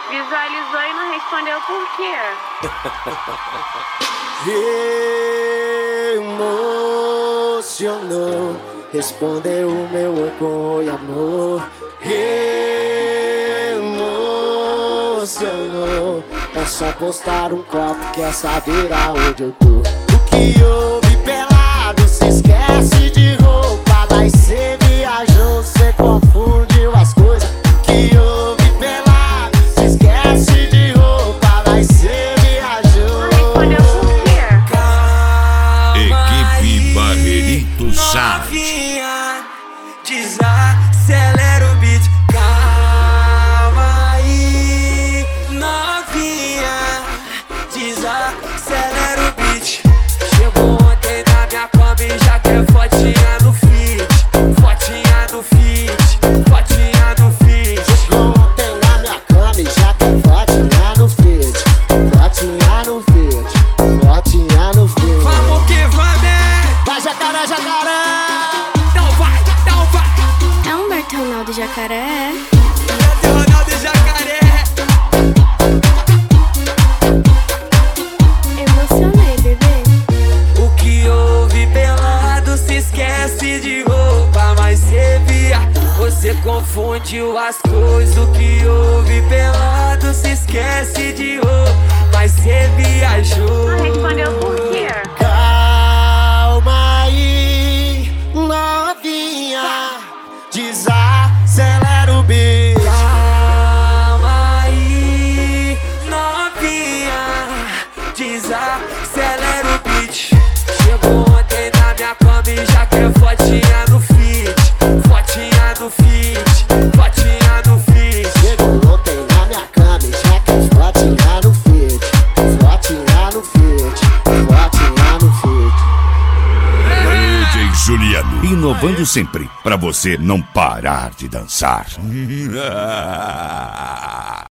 Visualizou e não respondeu por quê? Emocionou, respondeu o meu oi com oi, amor. Emocionou, é só postar um copo, quer saber aonde eu tô. O que houve pelado, se esquece de roupa, mas cê viajou, cê confundiu as coisas. O que houve pelado, se esquece de roupa, mas cê viajou. Não respondeu por quê? Equipe Barreirito Sound. Novinha, desacelera o beat. Calma aí, novinha, desacelera o beat. Chegou ontem na minha cama e já quer fotinha no feed. Fotinha no feed, fotinha no feed. Chegou ontem na minha cama e já quer fotinha no feed. Fotinha no feed, fotinha no feed. Vamos que vamos, Vai jacaré, jacaré. então vai, então vai. É Humberto Ronaldo Jacaré? Brasil, Ronaldo e Jacaré. Emocionei, bebê. O que houve pelado, se esquece de roupa, mas cê via, você confundiu as coisas. O que houve pelado, se esquece de roupa, mas cê viajou. Não respondeu por quê? Calma aí, novinha, desacelera o beat. Calma aí, novinha, desacelera o beat. Chegou ontem na minha cama e já quer fotinha no feed. Fotinha no feed, fotinha no feed. Chegou ontem na minha cama e já quer fotinha no feed. Fotinha no feed, fotinha no feed. DJ Juliano, inovando sempre, pra você não parar de dançar.